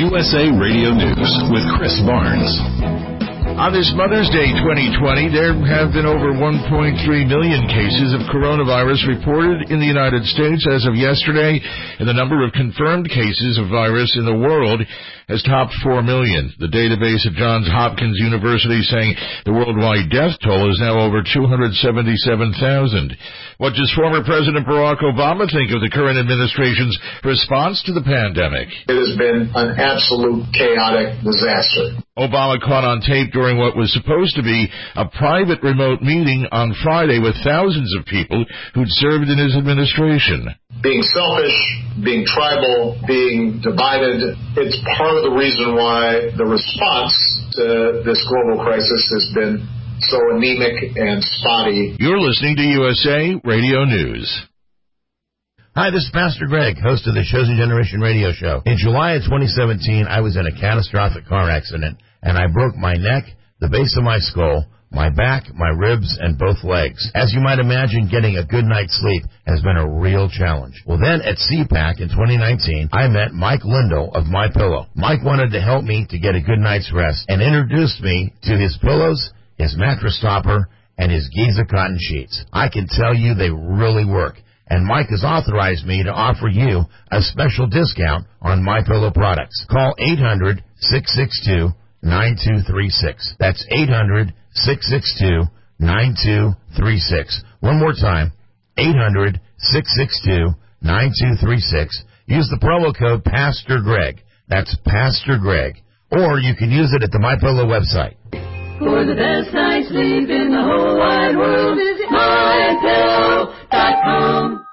USA Radio News with Chris Barnes. On this Mother's Day 2020, there have been over 1.3 million cases of coronavirus reported in the United States as of yesterday, and the number of confirmed cases of virus in the world has topped 4 million. The database at Johns Hopkins University saying the worldwide death toll is now over 277,000. What does former President Barack Obama think of the current administration's response to the pandemic? It has been an absolute chaotic disaster. Obama caught on tape during what was supposed to be a private remote meeting on Friday with thousands of people who'd served in his administration. Being selfish, being tribal, being divided, it's part of the reason why the response to this global crisis has been so anemic and spotty. You're listening to USA Radio News. Hi, this is Pastor Greg, host of the Chosen Generation radio show. In July of 2017, I was in a catastrophic car accident, and I broke my neck, the base of my skull, my back, my ribs, and both legs. As you might imagine, getting a good night's sleep has been a real challenge. Well, then at CPAC in 2019, I met Mike Lindell of MyPillow. Mike wanted to help me to get a good night's rest and introduced me to his pillows, his mattress topper, and his Giza cotton sheets. I can tell you they really work. And Mike has authorized me to offer you a special discount on MyPillow products. Call 800-662-9236. That's 800-662-9236. One more time, 800-662-9236. Use the promo code Pastor Greg. That's Pastor Greg. Or you can use it at the MyPillow website. For the best night's sleep in the whole wide world, visit MyPillow.com.